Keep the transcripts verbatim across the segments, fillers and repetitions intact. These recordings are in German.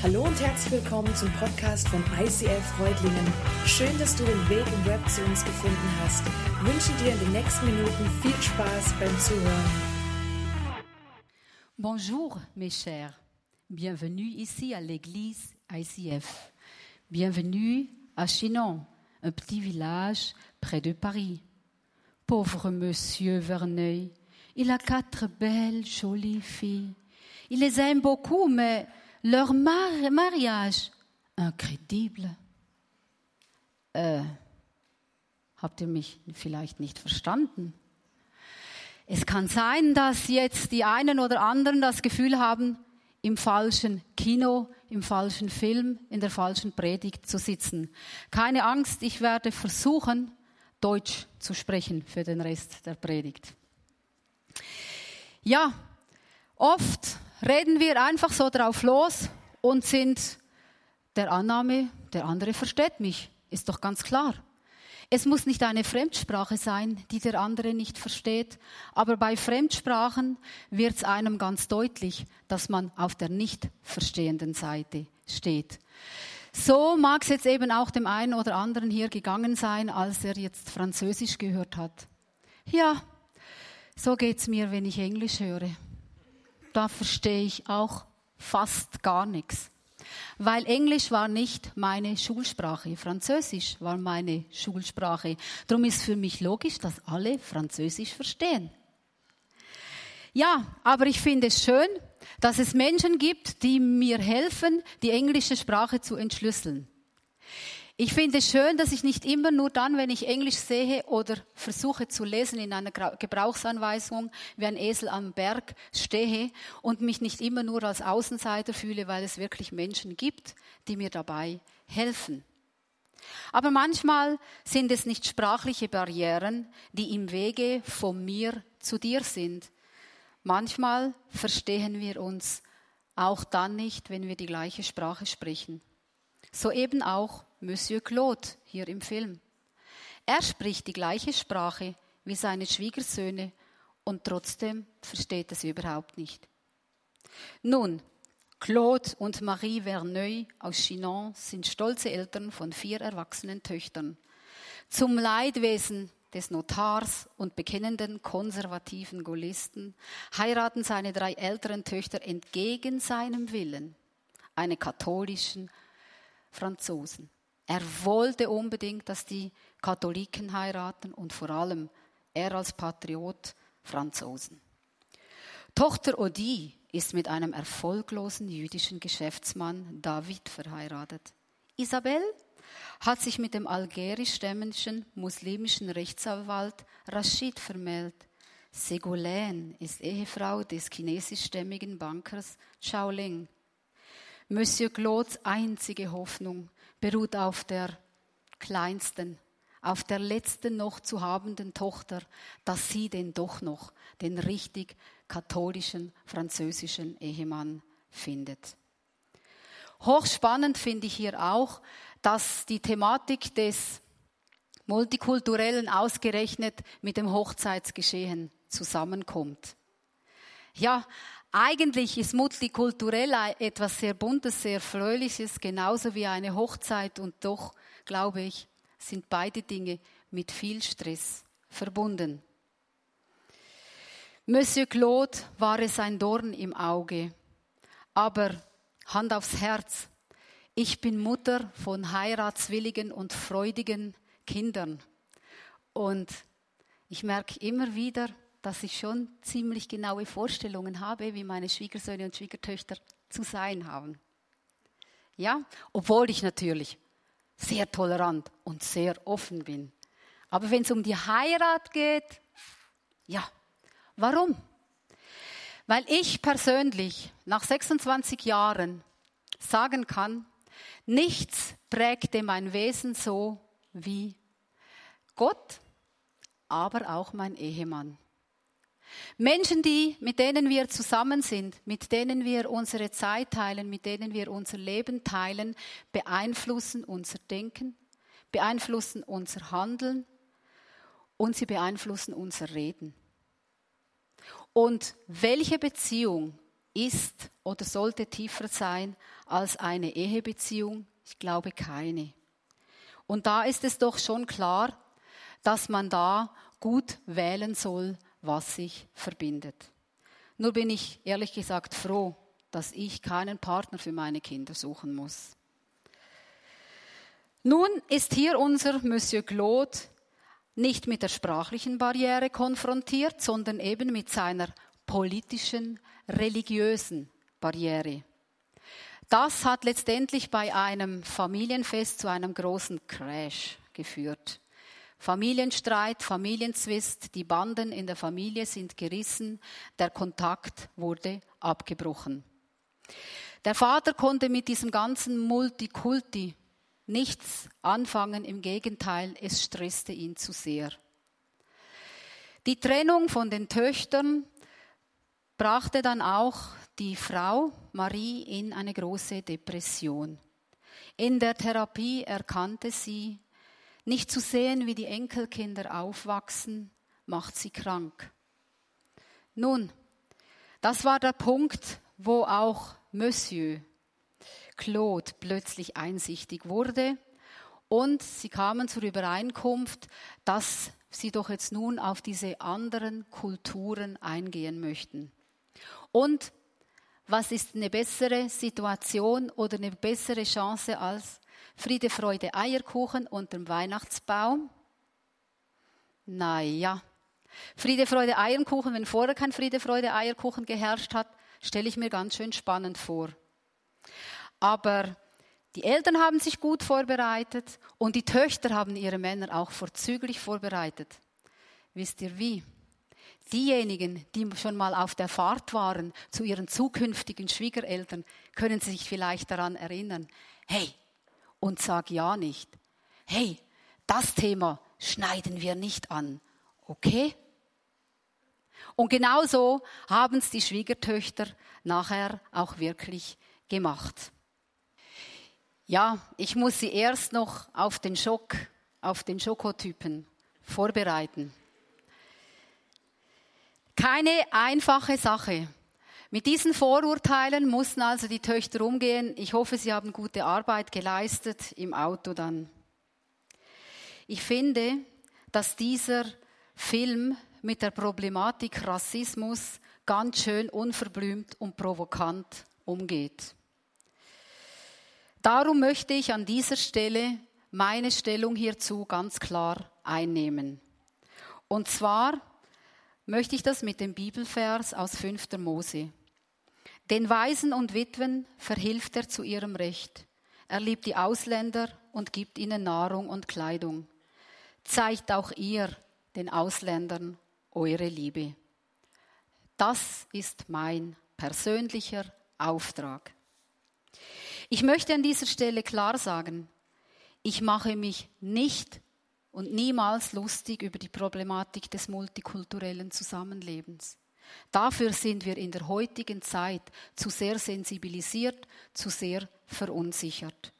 Hallo und herzlich willkommen zum Podcast von I C F Reutlingen. Schön, dass du den Weg im Web zu uns gefunden hast. Ich wünsche dir in den nächsten Minuten viel Spaß beim Zuhören. Bonjour mes chers, bienvenue ici à l'église I C F. Bienvenue à Chinon, un petit village près de Paris. Pauvre monsieur Verneuil, il a quatre belles, jolies filles. Il les aime beaucoup, mais leur mar- mariage, incrédible. Äh, habt ihr mich vielleicht nicht verstanden? Es kann sein, dass jetzt die einen oder anderen das Gefühl haben, im falschen Kino, im falschen Film, in der falschen Predigt zu sitzen. Keine Angst, ich werde versuchen, Deutsch zu sprechen für den Rest der Predigt. Ja, oft reden wir einfach so drauf los und sind der Annahme, der andere versteht mich. Ist doch ganz klar. Es muss nicht eine Fremdsprache sein, die der andere nicht versteht, aber bei Fremdsprachen wird es einem ganz deutlich, dass man auf der nicht verstehenden Seite steht. So mag es jetzt eben auch dem einen oder anderen hier gegangen sein, als er jetzt Französisch gehört hat. Ja, so geht's mir, wenn ich Englisch höre. Da verstehe ich auch fast gar nichts. Weil Englisch war nicht meine Schulsprache, Französisch war meine Schulsprache. Darum ist für mich logisch, dass alle Französisch verstehen. Ja, aber ich finde es schön, dass es Menschen gibt, die mir helfen, die englische Sprache zu entschlüsseln. Ich finde es schön, dass ich nicht immer nur dann, wenn ich Englisch sehe oder versuche zu lesen in einer Gebrauchsanweisung, wie ein Esel am Berg stehe und mich nicht immer nur als Außenseiter fühle, weil es wirklich Menschen gibt, die mir dabei helfen. Aber manchmal sind es nicht sprachliche Barrieren, die im Wege von mir zu dir sind. Manchmal verstehen wir uns auch dann nicht, wenn wir die gleiche Sprache sprechen. So eben auch Monsieur Claude hier im Film. Er spricht die gleiche Sprache wie seine Schwiegersöhne und trotzdem versteht er sie überhaupt nicht. Nun, Claude und Marie Verneuil aus Chinon sind stolze Eltern von vier erwachsenen Töchtern. Zum Leidwesen des Notars und bekennenden konservativen Gaullisten heiraten seine drei älteren Töchter entgegen seinem Willen einen katholischen Franzosen. Er wollte unbedingt, dass die Katholiken heiraten und vor allem er als Patriot Franzosen. Tochter Odile ist mit einem erfolglosen jüdischen Geschäftsmann David verheiratet. Isabelle hat sich mit dem algerischstämmigen muslimischen Rechtsanwalt Rashid vermählt. Ségolène ist Ehefrau des chinesischstämmigen Bankers Zhao Ling. Monsieur Claudes einzige Hoffnung beruht auf der kleinsten, auf der letzten noch zu habenden Tochter, dass sie denn doch noch den richtig katholischen französischen Ehemann findet. Hochspannend finde ich hier auch, dass die Thematik des Multikulturellen ausgerechnet mit dem Hochzeitsgeschehen zusammenkommt. Ja, eigentlich ist multikulturell etwas sehr Buntes, sehr Fröhliches, genauso wie eine Hochzeit. Und doch, glaube ich, sind beide Dinge mit viel Stress verbunden. Monsieur Claude war es ein Dorn im Auge. Aber Hand aufs Herz, ich bin Mutter von heiratswilligen und freudigen Kindern. Und ich merke immer wieder, dass ich schon ziemlich genaue Vorstellungen habe, wie meine Schwiegersöhne und Schwiegertöchter zu sein haben. Ja, obwohl ich natürlich sehr tolerant und sehr offen bin. Aber wenn es um die Heirat geht, ja, warum? Weil ich persönlich nach sechsundzwanzig Jahren sagen kann, nichts prägte mein Wesen so wie Gott, aber auch mein Ehemann. Menschen, die, mit denen wir zusammen sind, mit denen wir unsere Zeit teilen, mit denen wir unser Leben teilen, beeinflussen unser Denken, beeinflussen unser Handeln und sie beeinflussen unser Reden. Und welche Beziehung ist oder sollte tiefer sein als eine Ehebeziehung? Ich glaube keine. Und da ist es doch schon klar, dass man da gut wählen soll, was sich verbindet. Nur bin ich ehrlich gesagt froh, dass ich keinen Partner für meine Kinder suchen muss. Nun ist hier unser Monsieur Claude nicht mit der sprachlichen Barriere konfrontiert, sondern eben mit seiner politischen, religiösen Barriere. Das hat letztendlich bei einem Familienfest zu einem großen Crash geführt. Familienstreit, Familienzwist, die Banden in der Familie sind gerissen, der Kontakt wurde abgebrochen. Der Vater konnte mit diesem ganzen Multikulti nichts anfangen, im Gegenteil, es stresste ihn zu sehr. Die Trennung von den Töchtern brachte dann auch die Frau Marie in eine große Depression. In der Therapie erkannte sie, nicht zu sehen, wie die Enkelkinder aufwachsen, macht sie krank. Nun, das war der Punkt, wo auch Monsieur Claude plötzlich einsichtig wurde und sie kamen zur Übereinkunft, dass sie doch jetzt nun auf diese anderen Kulturen eingehen möchten. Und was ist eine bessere Situation oder eine bessere Chance als Friede, Freude, Eierkuchen unterm Weihnachtsbaum? Naja, Friede, Freude, Eierkuchen, wenn vorher kein Friede, Freude, Eierkuchen geherrscht hat, stelle ich mir ganz schön spannend vor. Aber die Eltern haben sich gut vorbereitet und die Töchter haben ihre Männer auch vorzüglich vorbereitet. Wisst ihr wie? Diejenigen, die schon mal auf der Fahrt waren zu ihren zukünftigen Schwiegereltern, können sich vielleicht daran erinnern. Hey, und sag ja nicht. Hey, das Thema schneiden wir nicht an. Okay? Und genauso haben es die Schwiegertöchter nachher auch wirklich gemacht. Ja, ich muss sie erst noch auf den Schock, auf den Schokotypen vorbereiten. Keine einfache Sache. Mit diesen Vorurteilen mussten also die Töchter umgehen. Ich hoffe, sie haben gute Arbeit geleistet im Auto dann. Ich finde, dass dieser Film mit der Problematik Rassismus ganz schön unverblümt und provokant umgeht. Darum möchte ich an dieser Stelle meine Stellung hierzu ganz klar einnehmen. Und zwar möchte ich das mit dem Bibelvers aus fünfter Mose. Den Waisen und Witwen verhilft er zu ihrem Recht. Er liebt die Ausländer und gibt ihnen Nahrung und Kleidung. Zeigt auch ihr, den Ausländern, eure Liebe. Das ist mein persönlicher Auftrag. Ich möchte an dieser Stelle klar sagen, ich mache mich nicht und niemals lustig über die Problematik des multikulturellen Zusammenlebens. Dafür sind wir in der heutigen Zeit zu sehr sensibilisiert, zu sehr verunsichert.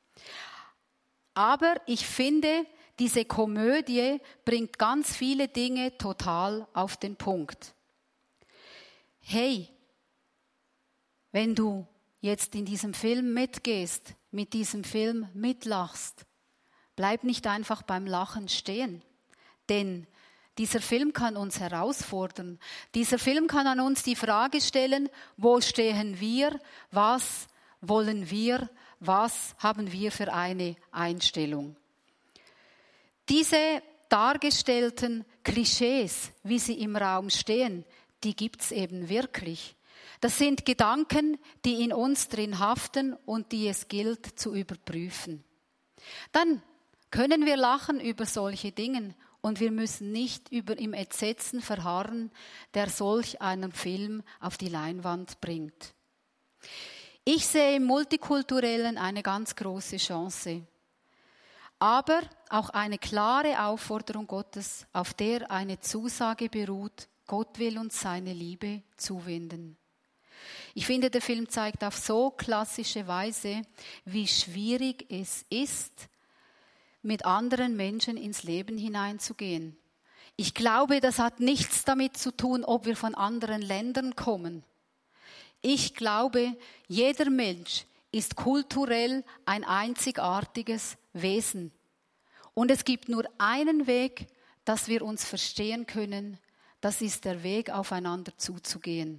Aber ich finde, diese Komödie bringt ganz viele Dinge total auf den Punkt. Hey, wenn du jetzt in diesem Film mitgehst, mit diesem Film mitlachst, bleib nicht einfach beim Lachen stehen, denn dieser Film kann uns herausfordern. Dieser Film kann an uns die Frage stellen, wo stehen wir, was wollen wir, was haben wir für eine Einstellung. Diese dargestellten Klischees, wie sie im Raum stehen, die gibt's eben wirklich. Das sind Gedanken, die in uns drin haften und die es gilt zu überprüfen. Dann können wir lachen über solche Dinge und wir müssen nicht über im Entsetzen verharren, der solch einen Film auf die Leinwand bringt. Ich sehe im Multikulturellen eine ganz große Chance, aber auch eine klare Aufforderung Gottes, auf der eine Zusage beruht, Gott will uns seine Liebe zuwenden. Ich finde, der Film zeigt auf so klassische Weise, wie schwierig es ist, mit anderen Menschen ins Leben hineinzugehen. Ich glaube, das hat nichts damit zu tun, ob wir von anderen Ländern kommen. Ich glaube, jeder Mensch ist kulturell ein einzigartiges Wesen. Und es gibt nur einen Weg, dass wir uns verstehen können. Das ist der Weg, aufeinander zuzugehen.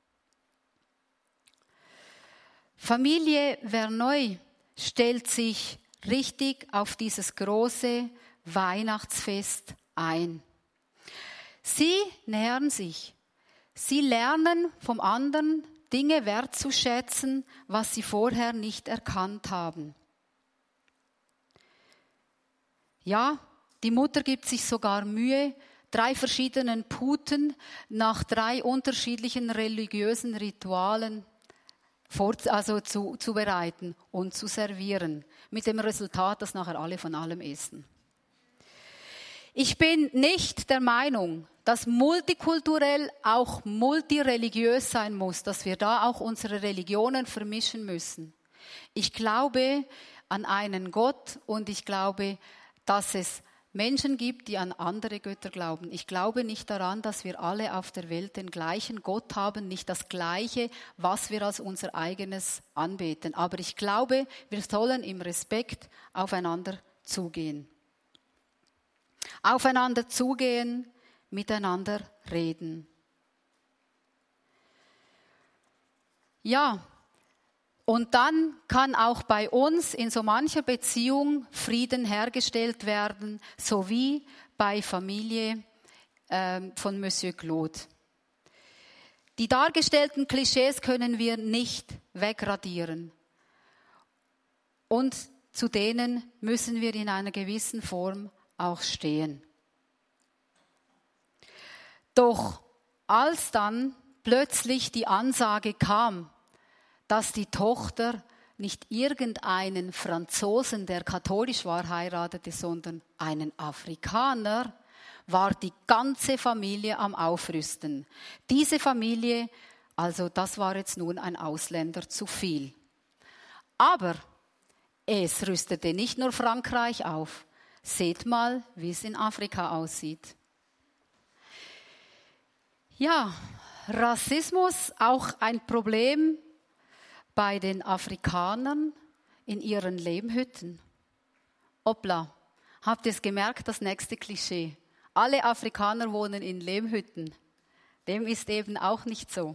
Familie Verneuil stellt sich richtig auf dieses große Weihnachtsfest ein. Sie nähern sich. Sie lernen vom anderen Dinge wertzuschätzen, was sie vorher nicht erkannt haben. Ja, die Mutter gibt sich sogar Mühe, drei verschiedenen Puten nach drei unterschiedlichen religiösen Ritualen vor, also zu, zu bereiten und zu servieren. Mit dem Resultat, dass nachher alle von allem essen. Ich bin nicht der Meinung, dass multikulturell auch multireligiös sein muss, dass wir da auch unsere Religionen vermischen müssen. Ich glaube an einen Gott und ich glaube, dass es Menschen gibt, die an andere Götter glauben. Ich glaube nicht daran, dass wir alle auf der Welt den gleichen Gott haben, nicht das Gleiche, was wir als unser eigenes anbeten. Aber ich glaube, wir sollen im Respekt aufeinander zugehen. Aufeinander zugehen, miteinander reden. Ja, und dann kann auch bei uns in so mancher Beziehung Frieden hergestellt werden, so wie bei Familie äh, von Monsieur Claude. Die dargestellten Klischees können wir nicht wegradieren. Und zu denen müssen wir in einer gewissen Form auch stehen. Doch als dann plötzlich die Ansage kam, dass die Tochter nicht irgendeinen Franzosen, der katholisch war, heiratete, sondern einen Afrikaner, war die ganze Familie am Aufrüsten. Diese Familie, also das war jetzt nun ein Ausländer zu viel. Aber es rüstete nicht nur Frankreich auf. Seht mal, wie es in Afrika aussieht. Ja, Rassismus, auch ein Problem bei den Afrikanern in ihren Lehmhütten. Hoppla, habt ihr es gemerkt, das nächste Klischee? Alle Afrikaner wohnen in Lehmhütten. Dem ist eben auch nicht so.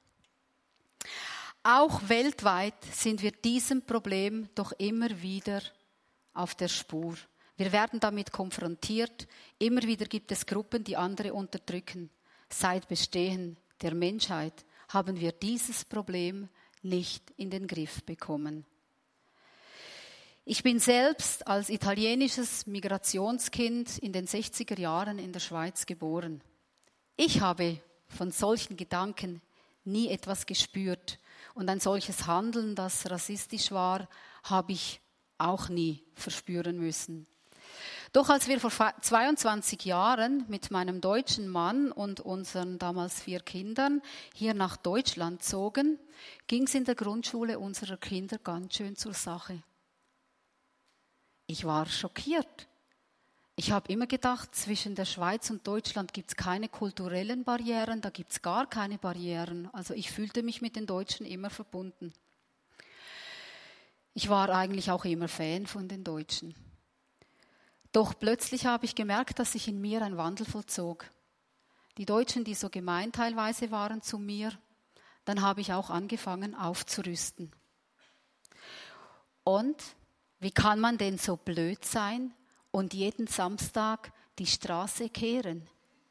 Auch weltweit sind wir diesem Problem doch immer wieder auf der Spur. Wir werden damit konfrontiert. Immer wieder gibt es Gruppen, die andere unterdrücken. Seit Bestehen der Menschheit haben wir dieses Problem nicht in den Griff bekommen. Ich bin selbst als italienisches Migrationskind in den sechziger Jahren in der Schweiz geboren. Ich habe von solchen Gedanken nie etwas gespürt. Und ein solches Handeln, das rassistisch war, habe ich auch nie verspüren müssen. Doch als wir vor zweiundzwanzig Jahren mit meinem deutschen Mann und unseren damals vier Kindern hier nach Deutschland zogen, ging es in der Grundschule unserer Kinder ganz schön zur Sache. Ich war schockiert. Ich habe immer gedacht, zwischen der Schweiz und Deutschland gibt es keine kulturellen Barrieren, da gibt es gar keine Barrieren. Also ich fühlte mich mit den Deutschen immer verbunden. Ich war eigentlich auch immer Fan von den Deutschen. Doch plötzlich habe ich gemerkt, dass sich in mir ein Wandel vollzog. Die Deutschen, die so gemein teilweise waren zu mir, dann habe ich auch angefangen aufzurüsten. Und wie kann man denn so blöd sein und jeden Samstag die Straße kehren?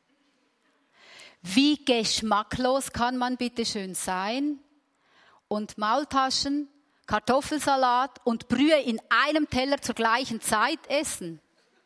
Wie geschmacklos kann man bitte schön sein und Maultaschen, Kartoffelsalat und Brühe in einem Teller zur gleichen Zeit essen?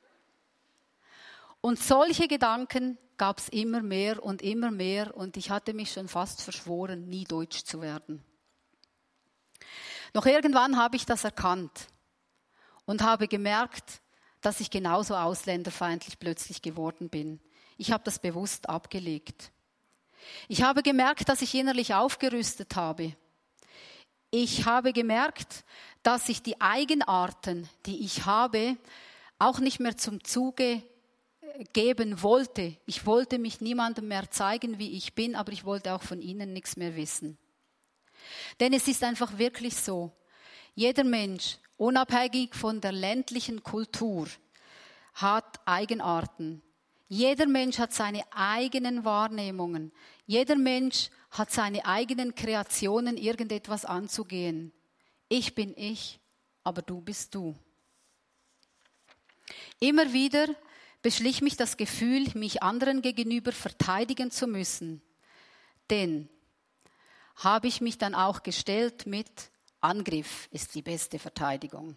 Und solche Gedanken gab es immer mehr und immer mehr und ich hatte mich schon fast verschworen, nie deutsch zu werden. Doch irgendwann habe ich das erkannt und habe gemerkt, dass ich genauso ausländerfeindlich plötzlich geworden bin. Ich habe das bewusst abgelegt. Ich habe gemerkt, dass ich innerlich aufgerüstet habe. Ich habe gemerkt, dass ich die Eigenarten, die ich habe, auch nicht mehr zum Zuge geben wollte. Ich wollte mich niemandem mehr zeigen, wie ich bin, aber ich wollte auch von ihnen nichts mehr wissen. Denn es ist einfach wirklich so, jeder Mensch, unabhängig von der ländlichen Kultur, hat Eigenarten. Jeder Mensch hat seine eigenen Wahrnehmungen. Jeder Mensch hat seine eigenen Kreationen, irgendetwas anzugehen. Ich bin ich, aber du bist du. Immer wieder beschlich mich das Gefühl, mich anderen gegenüber verteidigen zu müssen. Denn habe ich mich dann auch gestellt mit Angriff ist die beste Verteidigung.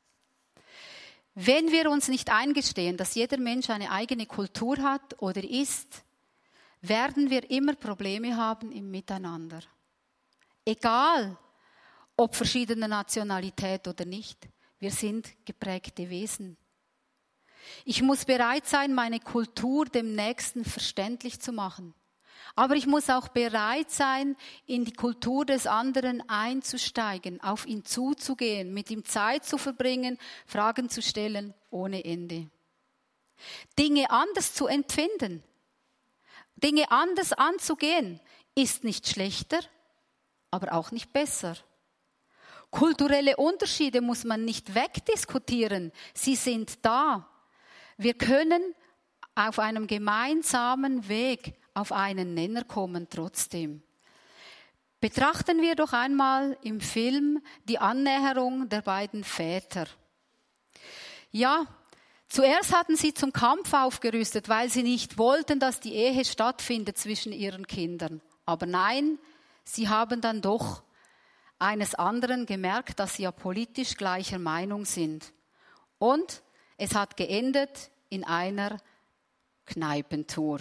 Wenn wir uns nicht eingestehen, dass jeder Mensch eine eigene Kultur hat oder ist, werden wir immer Probleme haben im Miteinander. Egal, ob verschiedener Nationalität oder nicht, wir sind geprägte Wesen. Ich muss bereit sein, meine Kultur dem Nächsten verständlich zu machen. Aber ich muss auch bereit sein, in die Kultur des anderen einzusteigen, auf ihn zuzugehen, mit ihm Zeit zu verbringen, Fragen zu stellen ohne Ende. Dinge anders zu empfinden, Dinge anders anzugehen, ist nicht schlechter, aber auch nicht besser. Kulturelle Unterschiede muss man nicht wegdiskutieren, sie sind da. Wir können auf einem gemeinsamen Weg auf einen Nenner kommen trotzdem. Betrachten wir doch einmal im Film die Annäherung der beiden Väter. Ja, zuerst hatten sie zum Kampf aufgerüstet, weil sie nicht wollten, dass die Ehe stattfindet zwischen ihren Kindern. Aber nein, sie haben dann doch eines anderen gemerkt, dass sie ja politisch gleicher Meinung sind. Und es hat geendet in einer Kneipentour.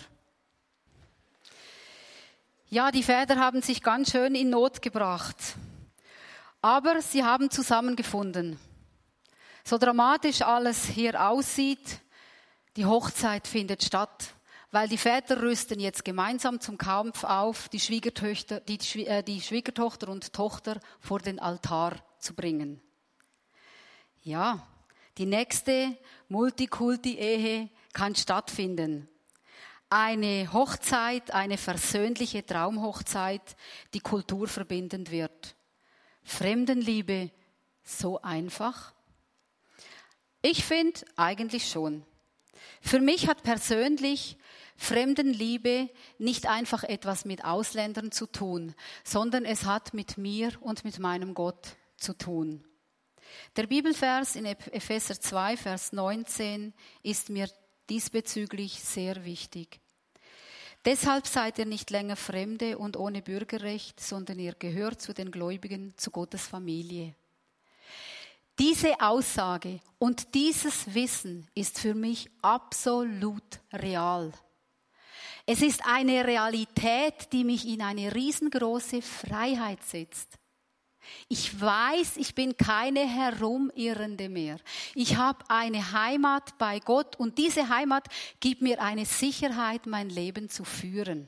Ja, die Väter haben sich ganz schön in Not gebracht. Aber sie haben zusammengefunden. So dramatisch alles hier aussieht, die Hochzeit findet statt, weil die Väter rüsten jetzt gemeinsam zum Kampf auf, die Schwiegertöchter, die, äh, die Schwiegertochter und Tochter vor den Altar zu bringen. Ja, die nächste Multikulti-Ehe kann stattfinden. Eine Hochzeit, eine versöhnliche Traumhochzeit, die kulturverbindend wird. Fremdenliebe so einfach? Ich finde eigentlich schon. Für mich hat persönlich Fremdenliebe nicht einfach etwas mit Ausländern zu tun, sondern es hat mit mir und mit meinem Gott zu tun. Der Bibelvers in Epheser zwei, Vers neunzehn ist mir diesbezüglich sehr wichtig. Deshalb seid ihr nicht länger Fremde und ohne Bürgerrecht, sondern ihr gehört zu den Gläubigen, zu Gottes Familie. Diese Aussage und dieses Wissen ist für mich absolut real. Es ist eine Realität, die mich in eine riesengroße Freiheit setzt. Ich weiß, ich bin keine Herumirrende mehr. Ich habe eine Heimat bei Gott und diese Heimat gibt mir eine Sicherheit, mein Leben zu führen.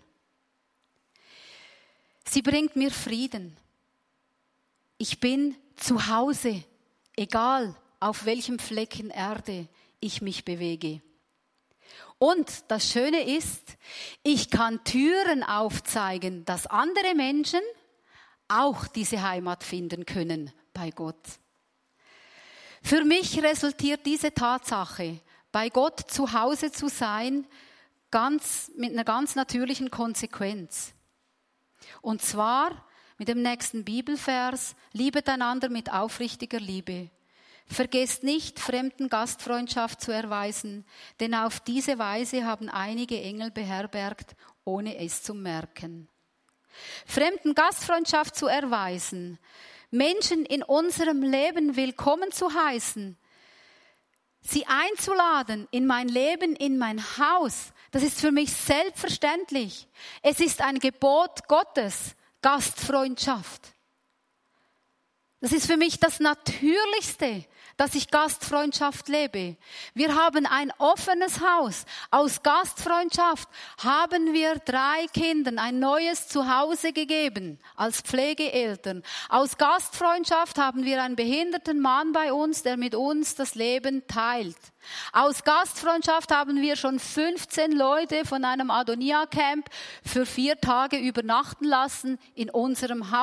Sie bringt mir Frieden. Ich bin zu Hause, egal auf welchem Flecken Erde ich mich bewege. Und das Schöne ist, ich kann Türen aufzeigen, dass andere Menschen auch diese Heimat finden können bei Gott. Für mich resultiert diese Tatsache, bei Gott zu Hause zu sein, ganz, mit einer ganz natürlichen Konsequenz. Und zwar mit dem nächsten Bibelvers: Liebet einander mit aufrichtiger Liebe. Vergesst nicht, Fremden Gastfreundschaft zu erweisen, denn auf diese Weise haben einige Engel beherbergt, ohne es zu merken. Fremden Gastfreundschaft zu erweisen, Menschen in unserem Leben willkommen zu heißen, sie einzuladen in mein Leben, in mein Haus, das ist für mich selbstverständlich. Es ist ein Gebot Gottes, Gastfreundschaft. Das ist für mich das Natürlichste, dass ich Gastfreundschaft lebe. Wir haben ein offenes Haus. Aus Gastfreundschaft haben wir drei Kindern ein neues Zuhause gegeben, als Pflegeeltern. Aus Gastfreundschaft haben wir einen behinderten Mann bei uns, der mit uns das Leben teilt. Aus Gastfreundschaft haben wir schon fünfzehn Leute von einem Adonia-Camp für vier Tage übernachten lassen in unserem Haus.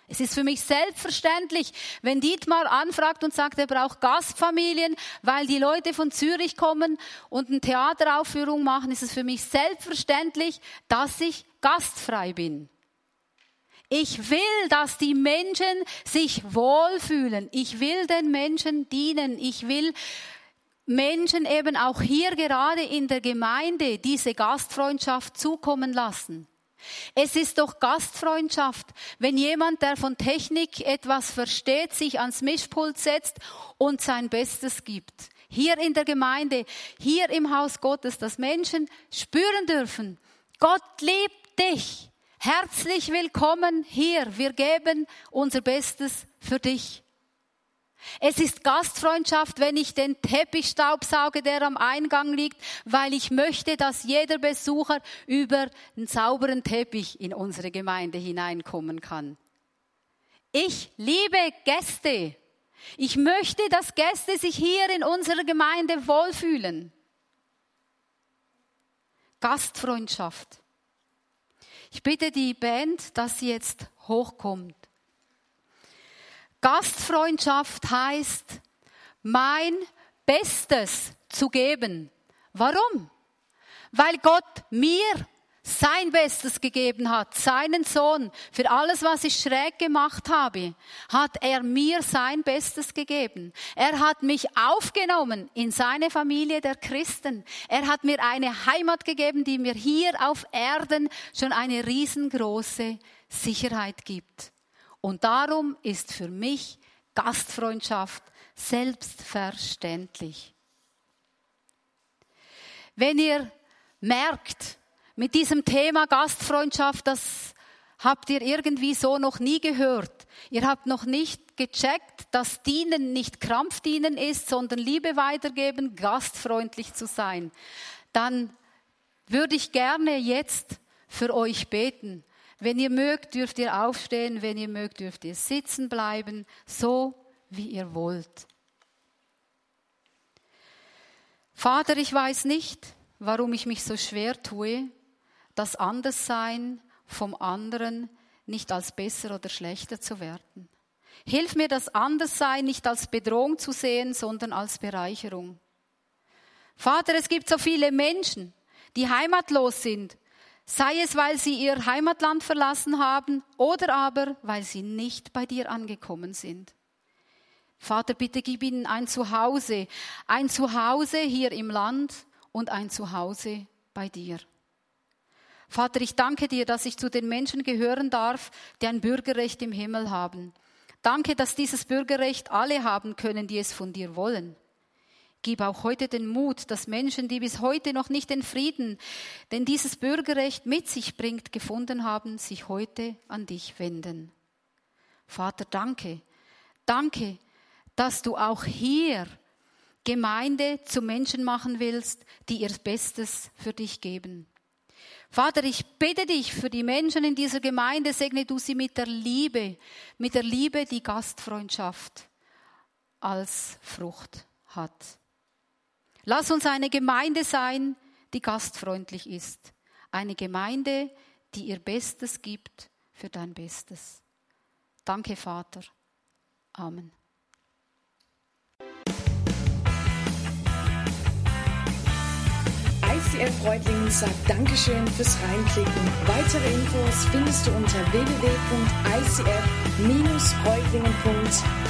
Es ist für mich selbstverständlich, wenn Dietmar anfragt und sagt, er braucht Gastfamilien, weil die Leute von Zürich kommen und eine Theateraufführung machen, ist es für mich selbstverständlich, dass ich gastfrei bin. Ich will, dass die Menschen sich wohlfühlen. Ich will den Menschen dienen. Ich will Menschen eben auch hier gerade in der Gemeinde diese Gastfreundschaft zukommen lassen. Es ist doch Gastfreundschaft, wenn jemand, der von Technik etwas versteht, sich ans Mischpult setzt und sein Bestes gibt. Hier in der Gemeinde, hier im Haus Gottes, dass Menschen spüren dürfen, Gott liebt dich. Herzlich willkommen hier. Wir geben unser Bestes für dich. Es ist Gastfreundschaft, wenn ich den Teppich staubsauge, der am Eingang liegt, weil ich möchte, dass jeder Besucher über einen sauberen Teppich in unsere Gemeinde hineinkommen kann. Ich liebe Gäste. Ich möchte, dass Gäste sich hier in unserer Gemeinde wohlfühlen. Gastfreundschaft. Ich bitte die Band, dass sie jetzt hochkommt. Gastfreundschaft heißt, mein Bestes zu geben. Warum? Weil Gott mir sein Bestes gegeben hat, seinen Sohn. Für alles, was ich schräg gemacht habe, hat er mir sein Bestes gegeben. Er hat mich aufgenommen in seine Familie der Christen. Er hat mir eine Heimat gegeben, die mir hier auf Erden schon eine riesengroße Sicherheit gibt. Und darum ist für mich Gastfreundschaft selbstverständlich. Wenn ihr merkt, mit diesem Thema Gastfreundschaft, das habt ihr irgendwie so noch nie gehört. Ihr habt noch nicht gecheckt, dass Dienen nicht Krampfdienen ist, sondern Liebe weitergeben, gastfreundlich zu sein. Dann würde ich gerne jetzt für euch beten. Wenn ihr mögt, dürft ihr aufstehen. Wenn ihr mögt, dürft ihr sitzen bleiben. So, wie ihr wollt. Vater, ich weiß nicht, warum ich mich so schwer tue, das Anderssein vom anderen nicht als besser oder schlechter zu werten. Hilf mir, das Anderssein nicht als Bedrohung zu sehen, sondern als Bereicherung. Vater, es gibt so viele Menschen, die heimatlos sind. Sei es, weil sie ihr Heimatland verlassen haben oder aber, weil sie nicht bei dir angekommen sind. Vater, bitte gib ihnen ein Zuhause, ein Zuhause hier im Land und ein Zuhause bei dir. Vater, ich danke dir, dass ich zu den Menschen gehören darf, die ein Bürgerrecht im Himmel haben. Danke, dass dieses Bürgerrecht alle haben können, die es von dir wollen. Gib auch heute den Mut, dass Menschen, die bis heute noch nicht den Frieden, den dieses Bürgerrecht mit sich bringt, gefunden haben, sich heute an dich wenden. Vater, danke. Danke, dass du auch hier Gemeinde zu Menschen machen willst, die ihr Bestes für dich geben. Vater, ich bitte dich für die Menschen in dieser Gemeinde, segne du sie mit der Liebe, mit der Liebe, die Gastfreundschaft als Frucht hat. Lass uns eine Gemeinde sein, die gastfreundlich ist. Eine Gemeinde, die ihr Bestes gibt für dein Bestes. Danke, Vater. Amen. I C F Reutlingen sagt Dankeschön fürs Reinklicken. Weitere Infos findest du unter w w w punkt i c f dash reutlingen punkt